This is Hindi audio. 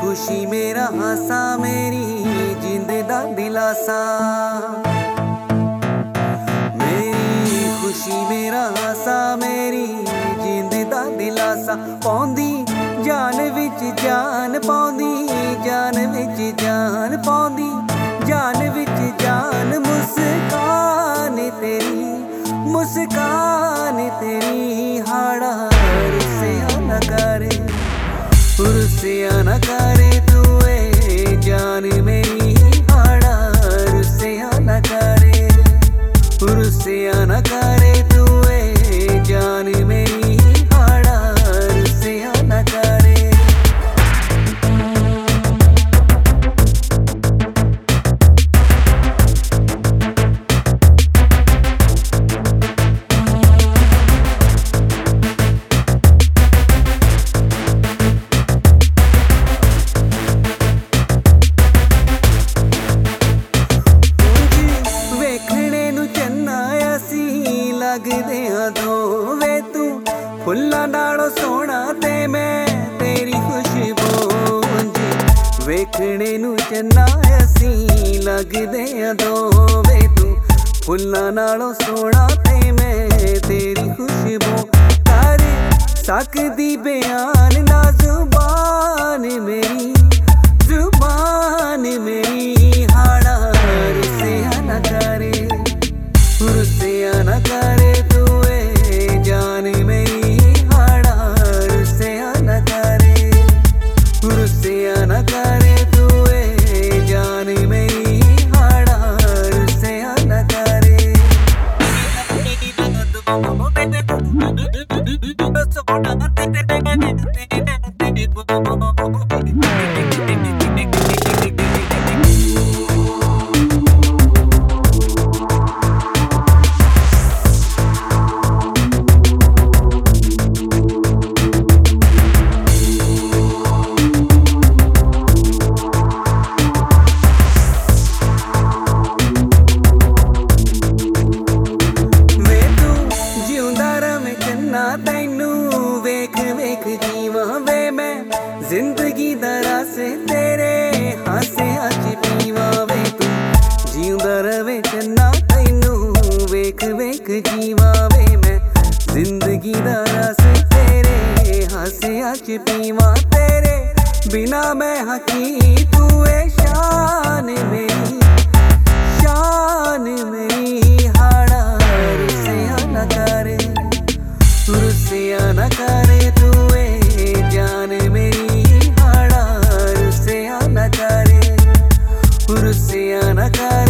खुशी मेरा हासा मेरी जिंद दा दिलासा। मेरी खुशी मेरा हासा मेरी जिंद दा दिलासा। पौंदी जान विच जान पौंदी जान विच जान पौंदी जान विच जान। मुस्कान तेरी हाड़ा रुसिया न करे रुसिया न करे तू जान मेरी हाड़ा रुसिया न करे रुसिया न करे तू जान मेरी हाड़ा रुसिया न करे। लगदे हाँ दोवें तू फुल्लां नालों सोहना ते मैं तेरी खुशबू। वेखणे नू चन्ना असी लगदे हाँ दोवें तू फुल्लां नालों सोहना ते मैं तेरी खुशबू। कर सकदी बयान ना जुबान मेरी हाड़ा रुसिया न करे रुसिया न करे तू जान मेरी हाड़ा रुसिया न करे रुसिया न करे तू जान मेरी हाड़ा रुसिया न करे। तैनू वेख वेख जीवा वे मैं जिंदगी दरा से तेरे हासे अच पीवा वे तू जींदा रवे चन्ना। तैनू वेख वेख जीवा वे मैं जिंदगी दरा से तेरे हासे अच पीवा। तेरे बिना मैं हकी तू शान मेरी हाड़ा रुसिया न करे रुसिया न करे तू जान मेरी हाड़ा रुसिया न करे रुसिया न करे।